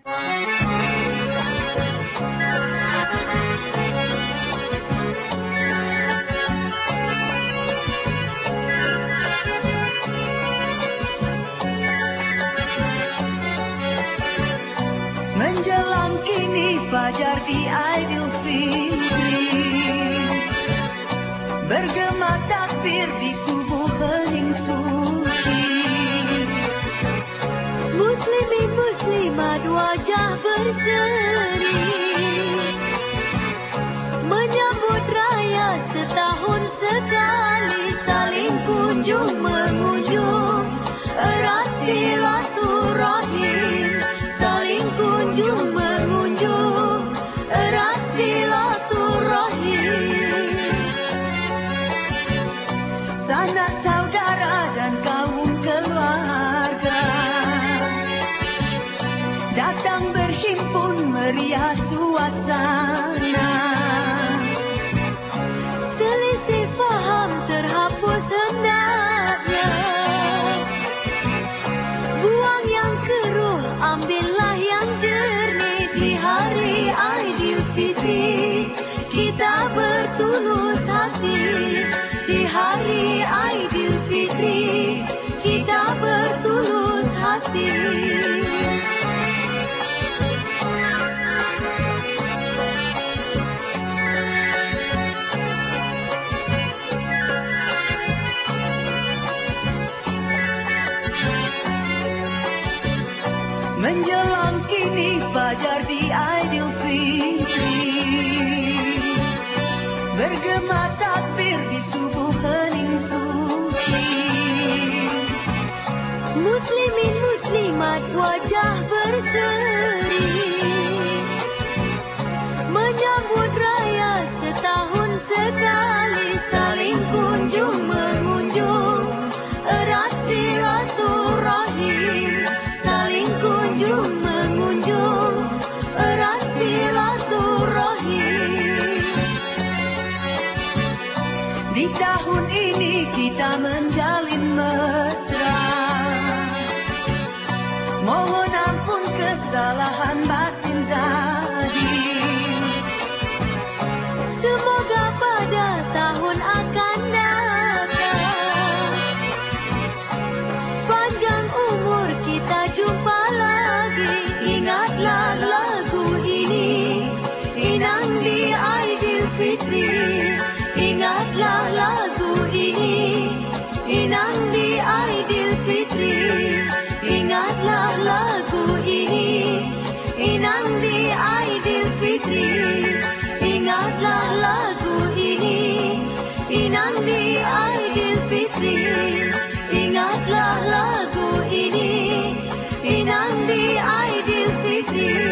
Menjelang kini fajar di Aidilfitri, bergema takbir di subuh hening suci. Muslimin muslimat wajah berseri, menyambut raya setahun sekali, saling kunjung mengunjung erat silaturahim, saling kunjung mengunjung erat silaturahim. Sanak saudara dan kaum keluarga datang berhimpun meriah suasana. Selisih faham terhapus hendaknya, buang yang keruh ambillah yang jernih. Di hari Aidilfitri kita bertulus hati, di hari Aidilfitri kita bertulus hati. Menjelang kini fajar di Aidilfitri, bergema takbir di subuh hening suci. Muslimin muslimat wajah berseri, menyambut raya setahun sekali, saling kunjung mengunjung erat silaturahim, saling kunjung mengunjung erat silaturahim. Di tahun ini kita menjalin mesra, mohon ampun kesalahan batin zahir. Semoga pada tahun akan datang panjang umur kita jumpa lagi. Ingatlah lagu ini, inang di Aidilfitri. Ingatlah lagu ini, inang di Aidilfitri. Ingatlah lagu ini, inang di Aidilfitri. Ingatlah lagu ini, inang di Aidilfitri. Ingatlah lagu ini, inang di Aidilfitri.